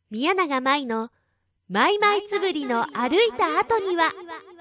宮永舞のマイマイつぶりの歩いた後には。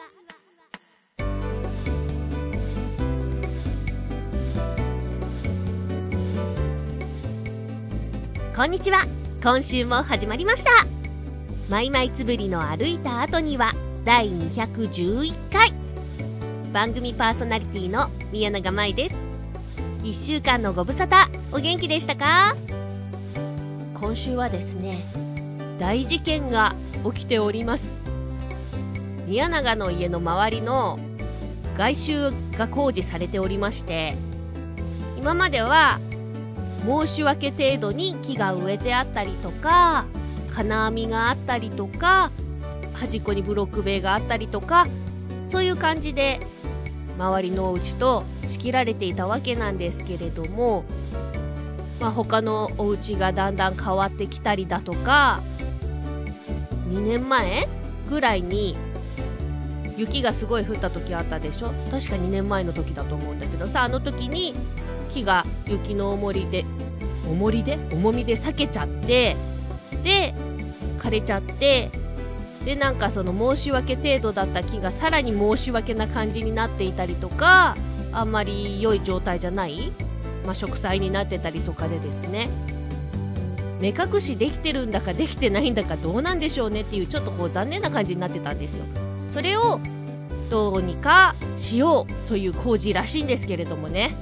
こんにちは。今週も始まりました。マイマイつぶりの歩いた後には第211回。番組パーソナリティの宮永舞です。1週間のご無沙汰、お元気でしたか？今週はですね、大事件が起きております。宮永の家の周りの外周が工事されておりまして、今までは申し訳程度に木が植えてあったりとか、金網があったりとか、端っこにブロック塀があったりとか、そういう感じで周りのお家と仕切られていたわけなんですけれども、他のお家がだんだん変わってきたりだとか、2年前ぐらいに雪がすごい降った時あったでしょ。確か2年前の時だと思うんだけどさ、あの時に木が雪の重みで裂けちゃって、で枯れちゃって、でなんかその申し訳程度だった木がさらに申し訳な感じになっていたりとか、あんまり良い状態じゃない、植栽になってたりとかでですね、目隠しできてるんだかできてないんだかどうなんでしょうねっていう、ちょっと残念な感じになってたんですよ。それをどうにかしようという工事らしいんですけれどもね、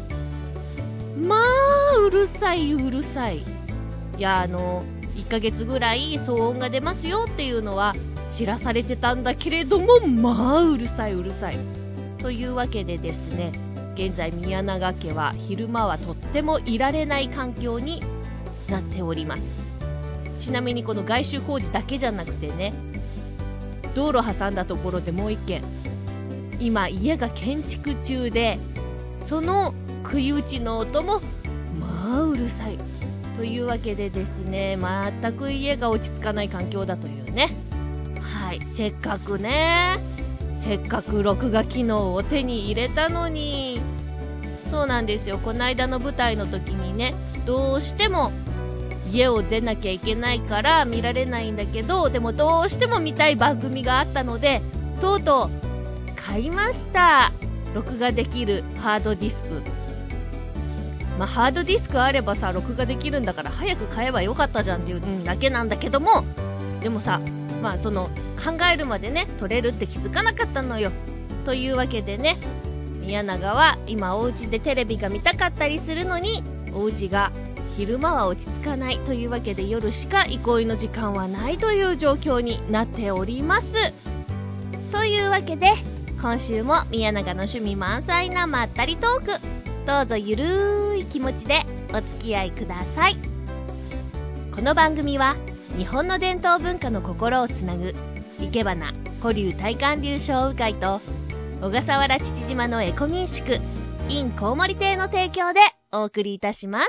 うるさい。いや、1ヶ月ぐらい騒音が出ますよっていうのは知らされてたんだけれども、うるさいというわけでですね、現在宮永家は昼間はとってもいられない環境になっております。ちなみにこの外周工事だけじゃなくてね、道路挟んだところでもう一軒今家が建築中で、その食い打ちの音もうるさいというわけでですね、全く家が落ち着かない環境だというね。はい、せっかく録画機能を手に入れたのに。そうなんですよ、この間の舞台の時にね、どうしても家を出なきゃいけないから見られないんだけど、でもどうしても見たい番組があったので、とうとう買いました。録画できるハードディスク。ハードディスクあればさ、録画できるんだから早く買えばよかったじゃんっていうだけなんだけども、でもさ、その考えるまでね、撮れるって気づかなかったのよ。というわけでね、宮永は今お家でテレビが見たかったりするのに、お家が昼間は落ち着かないというわけで、夜しか憩いの時間はないという状況になっております。というわけで、今週も宮永の趣味満載なまったりトーク、どうぞゆるーい気持ちでお付き合いください。この番組は日本の伝統文化の心をつなぐいけばな古流大観流商雨会と小笠原父島のエコ民宿 in コウモリ亭の提供でお送りいたします。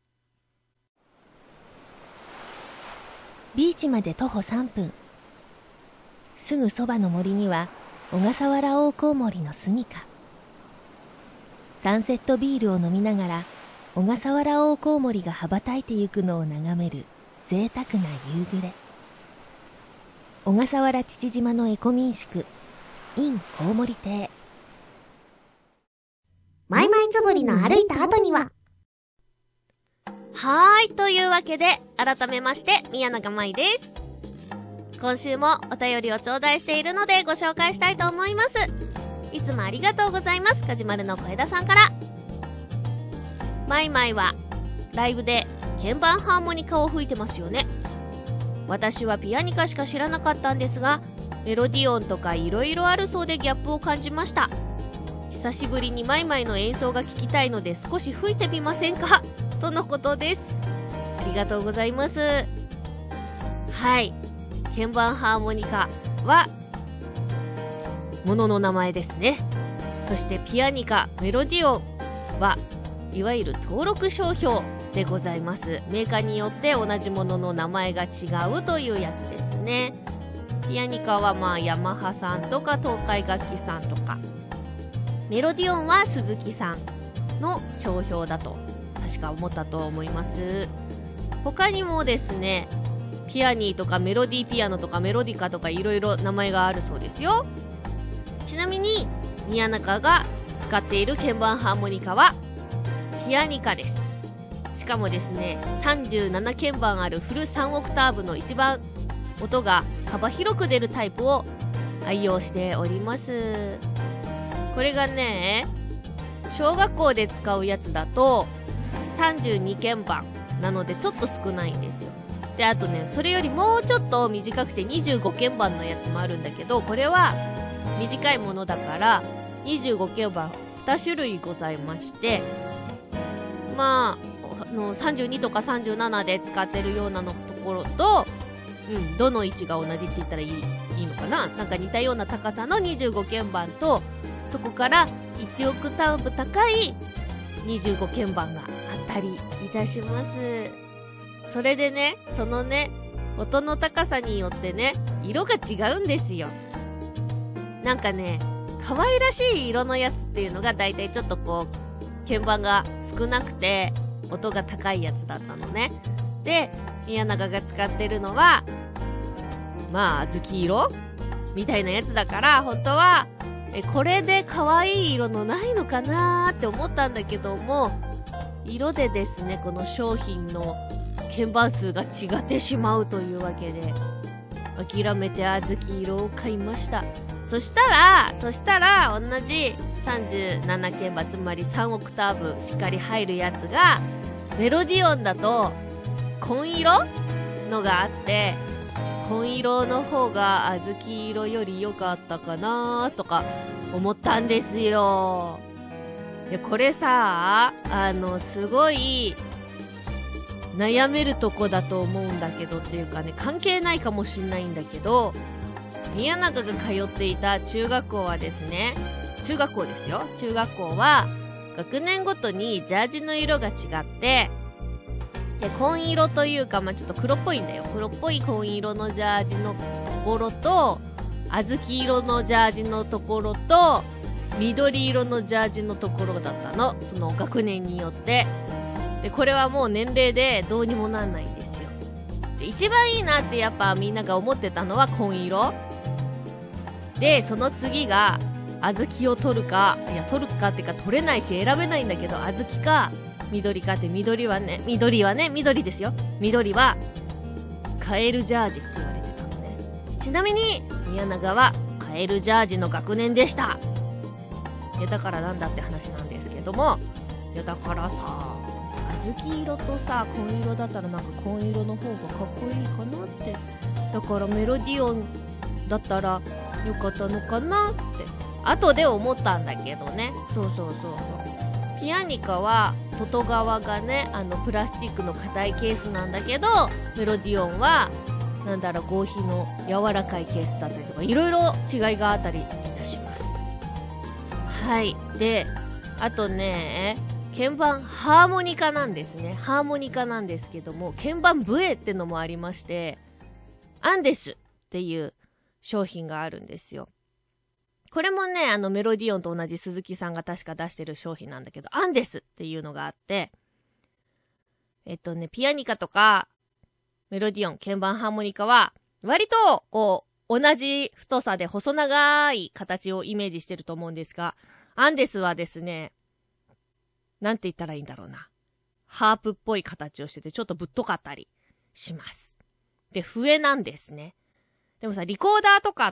ビーチまで徒歩3分、すぐそばの森には小笠原大コウモリの住処。サンセットビールを飲みながら小笠原大コウモリが羽ばたいてゆくのを眺める贅沢な夕暮れ。小笠原父島のエコ民宿 in コウモリ亭。マイマイつぶりの歩いた後には。というわけで改めまして宮永舞です。今週もお便りを頂戴しているのでご紹介したいと思います。いつもありがとうございます。かじまるの小枝さんから。マイマイはライブで鍵盤ハーモニカを吹いてますよね。私はピアニカしか知らなかったんですが、メロディオンとかいろいろあるそうでギャップを感じました。久しぶりにマイマイの演奏が聞きたいので少し吹いてみませんかとのことです。ありがとうございます。はい、鍵盤ハーモニカは物の名前ですね。そしてピアニカ、メロディオンはいわゆる登録商標でございます。メーカーによって同じものの名前が違うというやつですね。ピアニカはヤマハさんとか東海楽器さんとか、メロディオンは鈴木さんの商標だと確か思ったと思います。他にもですね、 ピアニーとかメロディーピアノとかメロディカとかいろいろ名前があるそうですよ。ちなみに宮中が使っている鍵盤ハーモニカはピアニカです。しかもですね、37鍵盤あるフル3オクターブの一番音が幅広く出るタイプを愛用しております。これがね、小学校で使うやつだと32鍵盤なのでちょっと少ないんですよ。で、あとね、それよりもうちょっと短くて25鍵盤のやつもあるんだけど、これは短いものだから25鍵盤2種類ございまして、まあ32とか37で使ってるようなのところと、どの位置が同じって言ったらいいのかな、なんか似たような高さの25鍵盤と、そこから1オクターブ高い25鍵盤があったりいたします。それでね、そのね、音の高さによってね、色が違うんですよ。なんかね、可愛らしい色のやつっていうのがだいたいちょっとこう鍵盤が少なくて音が高いやつだったのね。で、宮永が使ってるのはまあ小豆色みたいなやつだから、本当はこれで可愛い色のないのかなーって思ったんだけども、色でですね、この商品の鍵盤数が違ってしまうというわけで諦めて小豆色を買いました。そしたら同じ37鍵盤、つまり3オクターブしっかり入るやつがメロディオンだと紺色のがあって、紺色の方が小豆色より良かったかなとか思ったんですよ。いや、これさ、すごい悩めるとこだと思うんだけどっていうかね、関係ないかもしんないんだけど、宮中が通っていた中学校はですね、中学校ですよ。中学校は学年ごとにジャージの色が違って、で、紺色というか、まあ、ちょっと黒っぽいんだよ。黒っぽい紺色のジャージのところと、小豆色のジャージのところと、緑色のジャージのところだったの。その学年によって。で、これはもう年齢でどうにもなんないんですよ。で、一番いいなってやっぱみんなが思ってたのは紺色。で、その次が、小豆を取るか、いや、取るかってか取れないし選べないんだけど、小豆か、緑かって、緑ですよ。緑は、カエルジャージって言われてたのね。ちなみに、宮永は、カエルジャージの学年でした。いや、だからなんだって話なんですけども、いや、だからさ、小豆色とさ、紺色だったらなんか紺色の方がかっこいいかなって。だからメロディオンだったらよかったのかなって、後で思ったんだけどね。そう。ピアニカは外側がね、プラスチックの硬いケースなんだけど、メロディオンはなんだろう、合皮の柔らかいケースだったりとか、いろいろ違いがあったりいたします。はい。で、あとね、鍵盤ハーモニカなんですね。ハーモニカなんですけども、鍵盤ブエってのもありまして、アンデスっていう商品があるんですよ。これもね、メロディオンと同じ鈴木さんが確か出してる商品なんだけど、アンデスっていうのがあって、ピアニカとか、メロディオン、鍵盤ハーモニカは、割と、こう、同じ太さで細長い形をイメージしてると思うんですが、アンデスはですね、なんて言ったらいいんだろうな。ハープっぽい形をしてて、ちょっとぶっとかったりします。で、笛なんですね。でもさ、リコーダーとかって、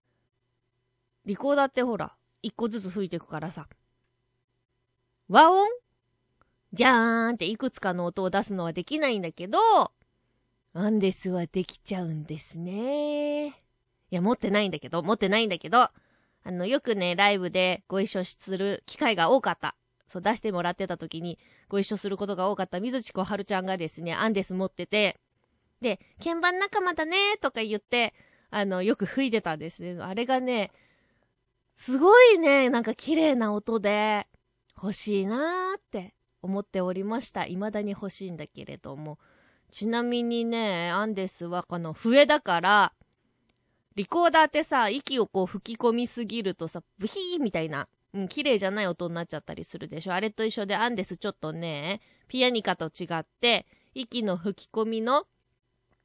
ほら、一個ずつ吹いていくからさ、和音じゃーんっていくつかの音を出すのはできないんだけど、アンデスはできちゃうんですね。いや、持ってないんだけど、よくね、ライブでご一緒する機会が多かった。そう、出してもらってた時にご一緒することが多かった水地小春ちゃんがですね、アンデス持ってて、で、鍵盤仲間だねとか言って、よく吹いてたんですね。あれがね、すごいね、なんか綺麗な音で欲しいなーって思っておりました。未だに欲しいんだけれども。ちなみにね、アンデスはこの笛だから、リコーダーってさ、息をこう吹き込みすぎるとさ、ブヒーみたいな、綺麗じゃない音になっちゃったりするでしょ。あれと一緒でアンデスちょっとね、ピアニカと違って、息の吹き込みの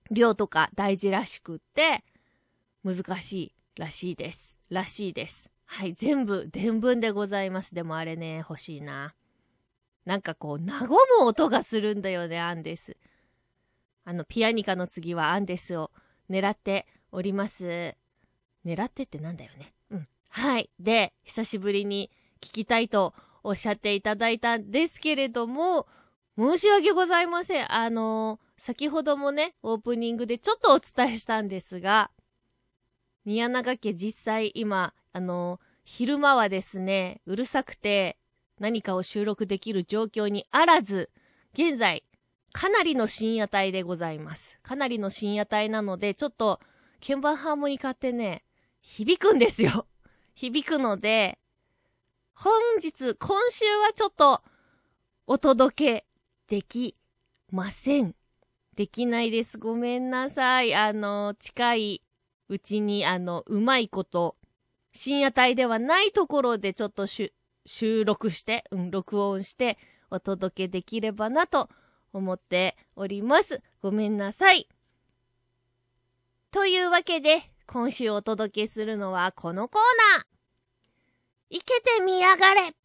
量とか大事らしくって、難しいらしいです。はい、全部、伝文でございます。でもあれね、欲しいな。なんかこう、和む音がするんだよね、アンデス。ピアニカの次はアンデスを狙っております。狙ってってなんだよね。はい。で、久しぶりに聞きたいとおっしゃっていただいたんですけれども、申し訳ございません。先ほどもね、オープニングでちょっとお伝えしたんですが、宮永家実際今、昼間はですね、うるさくて何かを収録できる状況にあらず、現在、かなりの深夜帯でございます。かなりの深夜帯なので、ちょっと、鍵盤ハーモニカってね、響くんですよ。響くので、今週はちょっと、お届けできません。できないです。ごめんなさい。近いうちに、うまいこと、深夜帯ではないところでちょっと収録して、録音してお届けできればなと思っております。ごめんなさい。というわけで、今週お届けするのはこのコーナー。生けてみやがれ。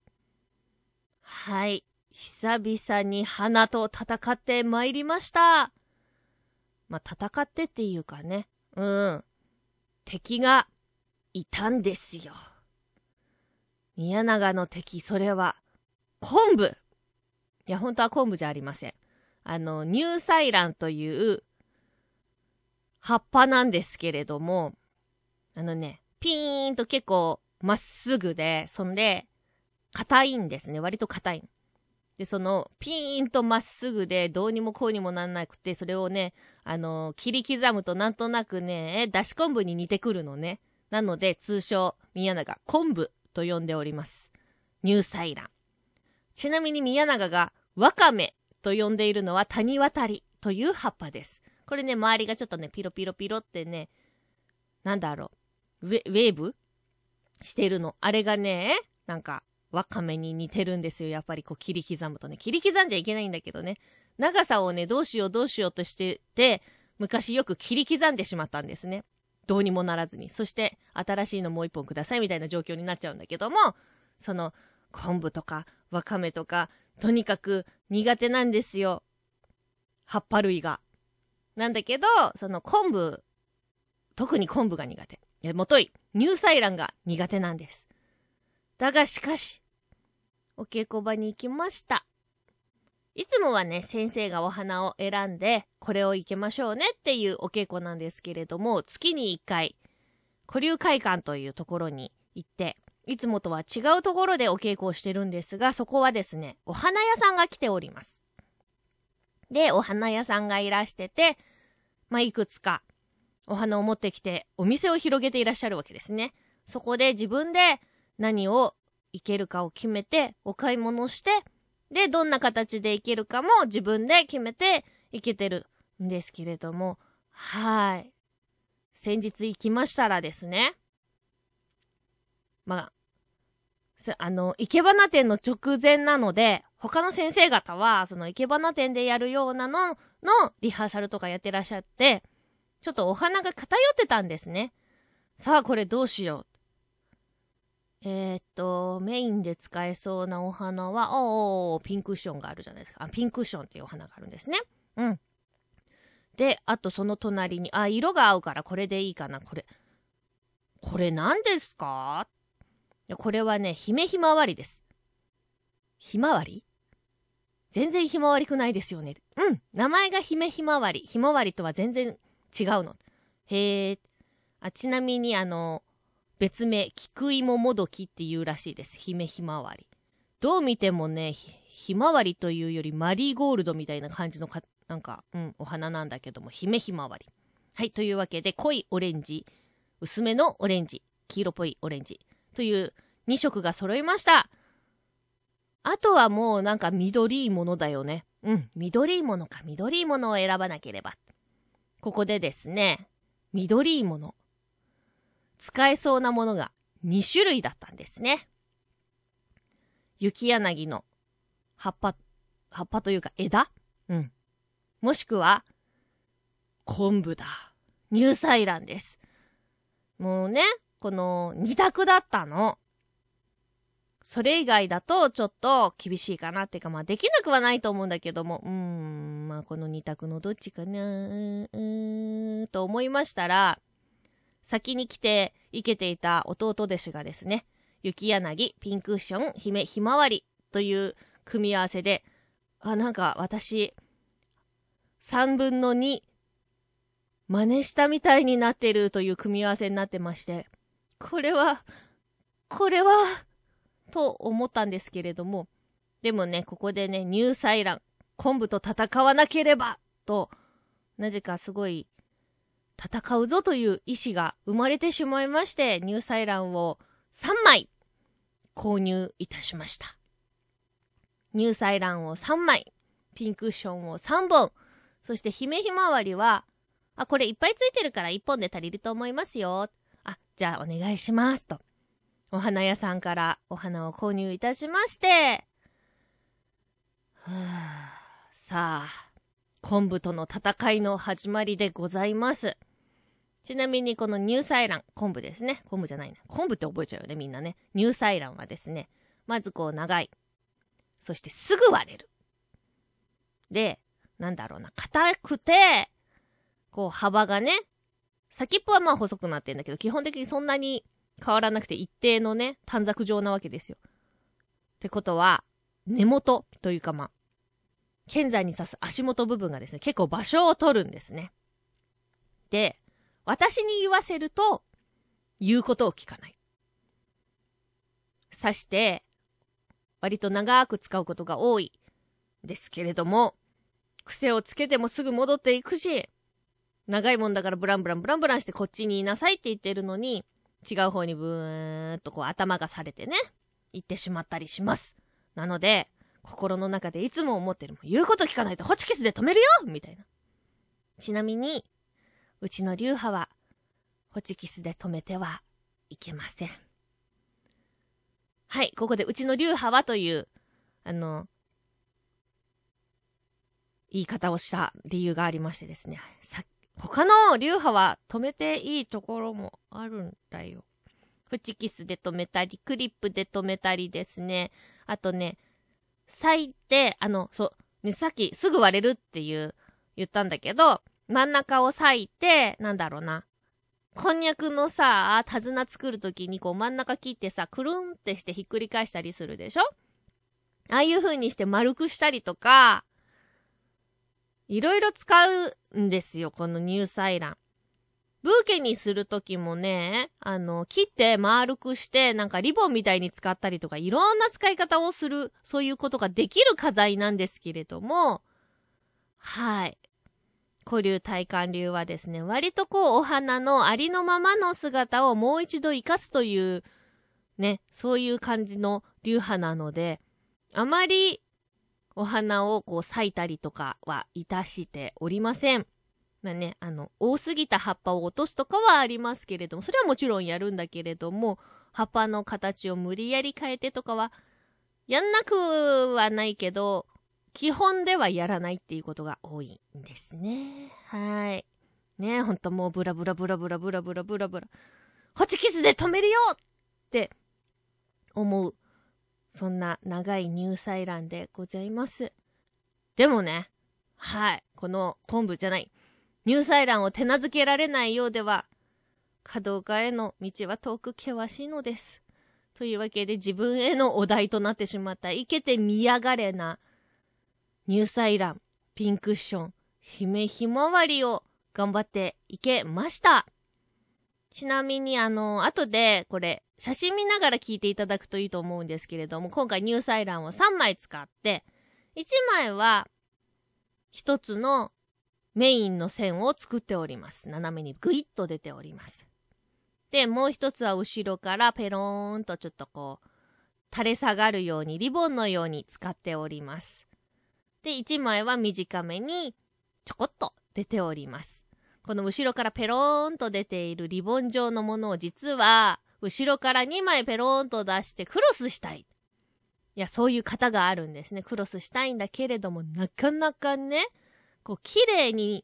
はい。久々に花と戦ってまいりました。戦ってっていうかね。敵がいたんですよ。宮永の敵、それは、昆布。いや、本当は昆布じゃありません。乳採卵という葉っぱなんですけれども、ピーンと結構まっすぐで、そんで、硬いんですね。割と硬い。で、その、ピーンとまっすぐで、どうにもこうにもなんなくて、それをね、切り刻むとなんとなくね、だし昆布に似てくるのね。なので、通称、宮永、昆布と呼んでおります。乳採卵。ちなみに宮永が、わかめと呼んでいるのは、谷渡りという葉っぱです。これね、周りがちょっとね、ピロピロピロってね、なんだろう、ウェーブしてるの。あれがね、なんか、わかめに似てるんですよ。やっぱりこう切り刻むとね。切り刻んじゃいけないんだけどね。長さをね、どうしようとしてて、昔よく切り刻んでしまったんですね。どうにもならずに。そして、新しいのもう一本くださいみたいな状況になっちゃうんだけども、その、昆布とか、わかめとか、とにかく苦手なんですよ。葉っぱ類が。なんだけど、その昆布、特に昆布が苦手。もとい、乳採卵が苦手なんです。だがしかし、お稽古場に行きました。いつもはね、先生がお花を選んで、これを生けましょうねっていうお稽古なんですけれども、月に1回、古流会館というところに行って、いつもとは違うところでお稽古をしてるんですが、そこはですね、お花屋さんが来ております。で、お花屋さんがいらしてて、いくつかお花を持ってきて、お店を広げていらっしゃるわけですね。そこで自分で何を生けるかを決めて、お買い物して、で、どんな形で生けるかも自分で決めて生けてるんですけれども、はい。先日行きましたらですね、生け花展の直前なので、他の先生方は、その生け花展でやるようなのリハーサルとかやってらっしゃって、ちょっとお花が偏ってたんですね。さあ、これどうしよう。メインで使えそうなお花は、ピンクッションがあるじゃないですか。ピンクッションっていうお花があるんですね。で、あとその隣に、色が合うからこれでいいかな、これ何ですか？これはね、姫ひまわりです。ひまわり？全然ひまわりくないですよね。名前が姫ひまわり。ひまわりとは全然違うの。へー。ちなみに別名、菊芋もどきっていうらしいです。姫ひまわり。どう見てもね、ひまわりというよりマリーゴールドみたいな感じのお花なんだけども、姫ひまわり。はい、というわけで、濃いオレンジ、薄めのオレンジ、黄色っぽいオレンジという2色が揃いました。あとはもう緑いものだよね。緑いものか、緑いものを選ばなければ。ここでですね、緑いもの。使えそうなものが2種類だったんですね。雪柳の葉っぱというか枝？もしくは、 昆布だ。乳採卵です。もうね、この2択だったの。それ以外だとちょっと厳しいかなっていうか、まあできなくはないと思うんだけども、まあこの2択のどっちかなと思いましたら、先に来て生けていた弟弟子がですね、雪柳、ピンクッション、姫ひまわりという組み合わせで、なんか私、3分の2、真似したみたいになってるという組み合わせになってまして、これは、と思ったんですけれども、でもね、ここでね、乳採卵、昆布と戦わなければと、なぜかすごい、戦うぞという意志が生まれてしまいまして、乳採卵を3枚購入いたしました。乳採卵を3枚、ピンクッションを3本、そして姫ひまわりは、これいっぱいついてるから1本で足りると思いますよ。じゃあお願いしますと。お花屋さんからお花を購入いたしまして、さあ、昆布との戦いの始まりでございます。ちなみにこの乳採卵、昆布ですね。昆布じゃないね。昆布って覚えちゃうよね、みんなね。乳採卵はですね、まずこう長い。そしてすぐ割れる。で、硬くて、こう幅がね、先っぽはまあ細くなってんだけど、基本的にそんなに変わらなくて一定のね、短冊状なわけですよ。ってことは、根元というか剣山に刺す足元部分がですね、結構場所を取るんですね。で、私に言わせると、言うことを聞かない。刺して、割と長く使うことが多いですけれども、癖をつけてもすぐ戻っていくし、長いもんだからブランブランしてこっちにいなさいって言ってるのに、違う方にブーンとこう頭がされてね、行ってしまったりします。なので、心の中でいつも思ってる。言うこと聞かないとホチキスで止めるよみたいな。ちなみに、うちの流派は、ホチキスで止めてはいけません。はい、ここでうちの流派はという、言い方をした理由がありましてですね。他の流派は止めていいところもあるんだよ。ホチキスで止めたり、クリップで止めたりですね。あとね、裂いて、さっきすぐ割れるって言ったんだけど、真ん中を裂いて、こんにゃくのさ、手綱作るときにこう真ん中切ってさ、くるんってしてひっくり返したりするでしょ？ああいう風にして丸くしたりとか、いろいろ使うんですよ、この乳採卵。ブーケにするときもね、切って丸くして、リボンみたいに使ったりとか、いろんな使い方をする、そういうことができる花材なんですけれども、はい。古流大観流はですね、割とこうお花のありのままの姿をもう一度生かすという、ね、そういう感じの流派なので、あまりお花をこう咲いたりとかはいたしておりません。多すぎた葉っぱを落とすとかはありますけれども、それはもちろんやるんだけれども、葉っぱの形を無理やり変えてとかは、やんなくはないけど、基本ではやらないっていうことが多いんですね。はい。ね、ほんともうブラブラ。ホチキスで止めるよって思う。そんな長い乳採卵でございます。でもね、はい。この昆布じゃない。乳採卵を手なずけられないようでは、華道家への道は遠く険しいのです。というわけで自分へのお題となってしまった、生けて見やがれな、乳採卵、ピンクッション、姫ひまわりを頑張っていけました。ちなみに後でこれ、写真見ながら聞いていただくといいと思うんですけれども、今回乳採卵を3枚使って、1枚は一つのメインの線を作っております。斜めにグイッと出ております。で、もう一つは後ろからペローンとちょっとこう、垂れ下がるようにリボンのように使っております。で、1枚は短めにちょこっと出ております。この後ろからペローンと出ているリボン状のものを実は、後ろから2枚ペローンと出してクロスしたい。いや、そういう型があるんですね。クロスしたいんだけれども、なかなかね、こう、綺麗に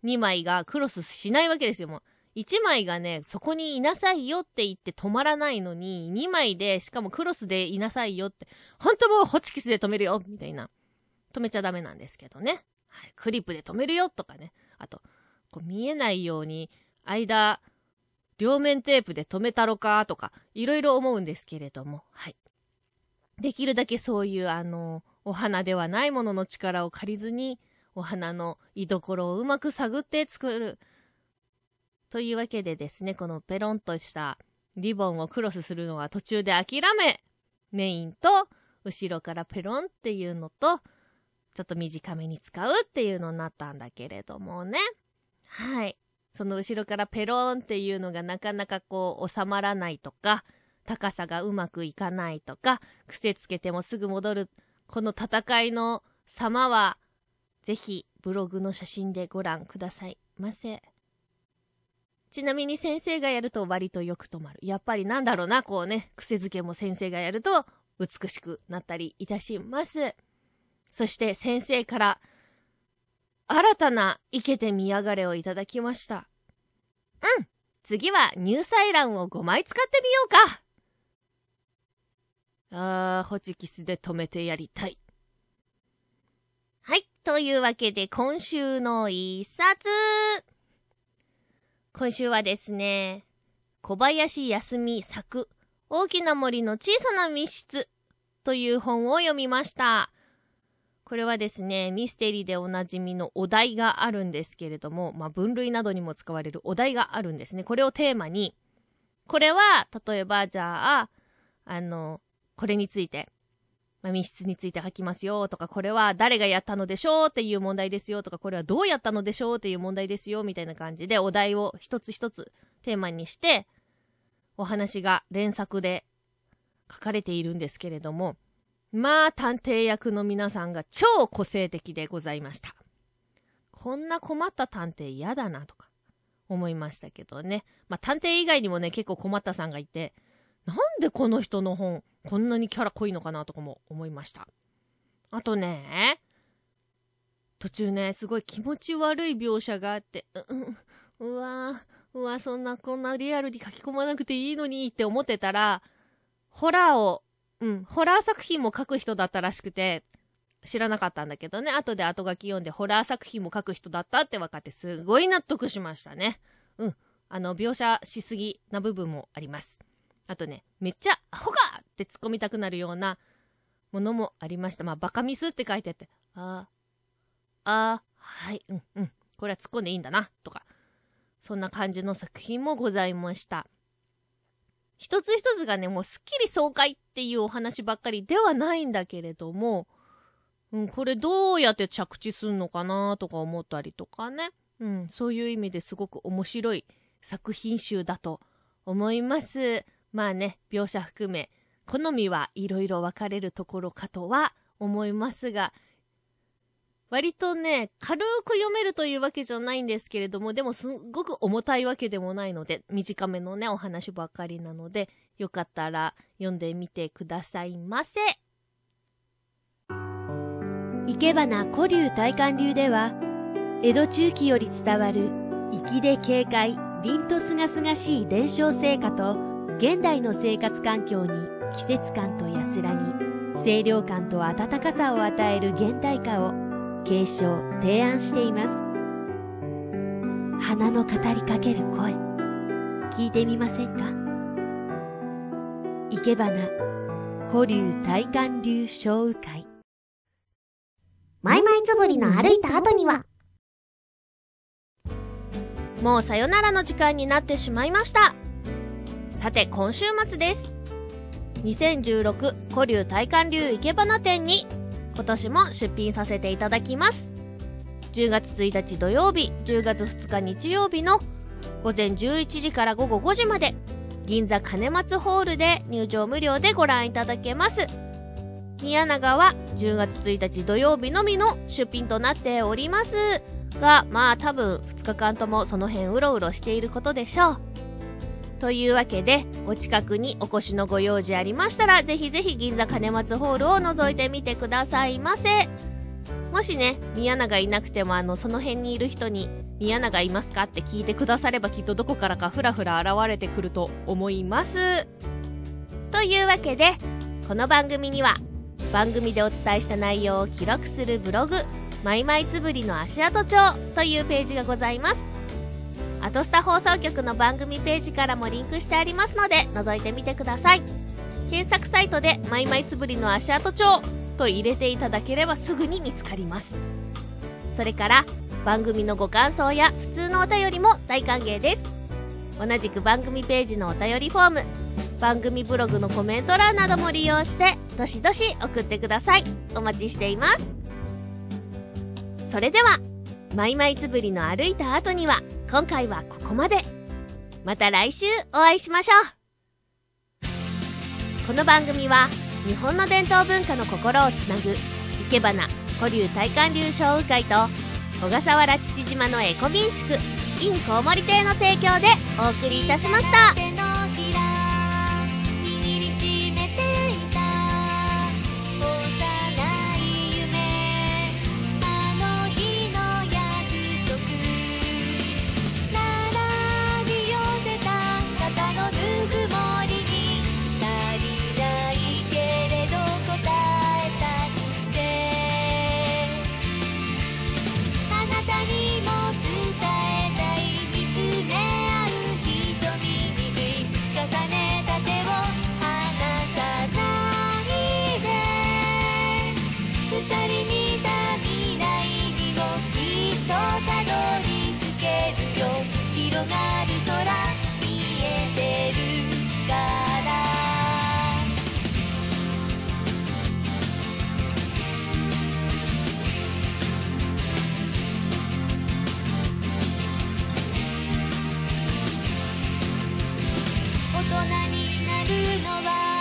2枚がクロスしないわけですよ。もう1枚がね、そこにいなさいよって言って止まらないのに、2枚で、しかもクロスでいなさいよって、ほんともうホチキスで止めるよみたいな。止めちゃダメなんですけどね。はい、クリップで止めるよとかね。あと、こう見えないように、間、両面テープで止めたろかとか、いろいろ思うんですけれども、はい。できるだけそういうお花ではないものの力を借りずに、お花の居所をうまく探って作る。というわけでですね、このペロンとしたリボンをクロスするのは途中で諦め、メインと後ろからペロンっていうのと、ちょっと短めに使うっていうのになったんだけれどもね。はい。その後ろからペロンっていうのがなかなかこう収まらないとか、高さがうまくいかないとか、癖つけてもすぐ戻る、この戦いの様は、ぜひブログの写真でご覧くださいませ。ちなみに先生がやると割とよく止まる。やっぱりなんだろうな、こうね、癖づけも先生がやると美しくなったりいたします。そして先生から新たな生けてみやがれをいただきました。次は乳彩卵を5枚使ってみようか。ホチキスで止めてやりたい。はい。というわけで今週の一冊。今週はですね、小林康美作、大きな森の小さな密室という本を読みました。これはですね、ミステリーでおなじみのお題があるんですけれども、分類などにも使われるお題があるんですね。これをテーマに、これは、例えば、じゃあ、これについて、密室について書きますよとか、これは誰がやったのでしょうっていう問題ですよとか、これはどうやったのでしょうっていう問題ですよみたいな感じでお題を一つ一つテーマにしてお話が連作で書かれているんですけれども、探偵役の皆さんが超個性的でございました。こんな困った探偵嫌だなとか思いましたけどね。探偵以外にもね、結構困ったさんがいて、なんでこの人の本こんなにキャラ濃いのかなとかも思いました。あとね、途中ね、すごい気持ち悪い描写があって、うわ、そんなこんなリアルに書き込まなくていいのにって思ってたら、ホラー作品も書く人だったらしくて、知らなかったんだけどね、後で後書き読んでホラー作品も書く人だったって分かってすごい納得しましたね。描写しすぎな部分もあります。あとね、めっちゃアホかって突っ込みたくなるようなものもありました。バカミスって書いてあって、はい、これは突っ込んでいいんだな、とか。そんな感じの作品もございました。一つ一つがね、もうすっきり爽快っていうお話ばっかりではないんだけれども、これどうやって着地すんのかなとか思ったりとかね。そういう意味ですごく面白い作品集だと思います。描写含め、好みはいろいろ分かれるところかとは思いますが、割とね、軽く読めるというわけじゃないんですけれども、でもすごく重たいわけでもないので、短めのね、お話ばっかりなので、よかったら読んでみてくださいませ。生け花古流大観流では、江戸中期より伝わる粋で軽快、凛とすがすがしい伝承成果と、現代の生活環境に季節感と安らぎ、清涼感と温かさを与える現代化を継承・提案しています。花の語りかける声、聞いてみませんか？生け花古流大観流小雨会。 マイマイつぶりの歩いた後には、 もうさよならの時間になってしまいました。さて今週末です。2016古流大観流生け花展に今年も出品させていただきます。10月1日土曜日、10月2日日曜日の午前11時から午後5時まで、銀座金松ホールで入場無料でご覧いただけます。宮永は10月1日土曜日のみの出品となっておりますが、多分2日間ともその辺うろうろしていることでしょう。というわけで、お近くにお越しのご用事ありましたら、ぜひぜひ銀座金松ホールを覗いてみてくださいませ。もしね、宮永いなくてもその辺にいる人に宮永いますかって聞いてくださればきっとどこからかふらふら現れてくると思います。というわけで、この番組には番組でお伝えした内容を記録するブログ、マイマイつぶりの足跡帳というページがございます。アトスタ放送局の番組ページからもリンクしてありますので覗いてみてください。検索サイトでマイマイつぶりの足跡帳と入れていただければすぐに見つかります。それから番組のご感想や普通のお便りも大歓迎です。同じく番組ページのお便りフォーム、番組ブログのコメント欄なども利用してどしどし送ってください。お待ちしています。それではマイマイつぶりの歩いた後には今回はここまで。また来週お会いしましょう。この番組は日本の伝統文化の心をつなぐいけばな古流大観流商雨会と小笠原父島のエコ民宿 in コウモリ亭の提供でお送りいたしました。大人になるのは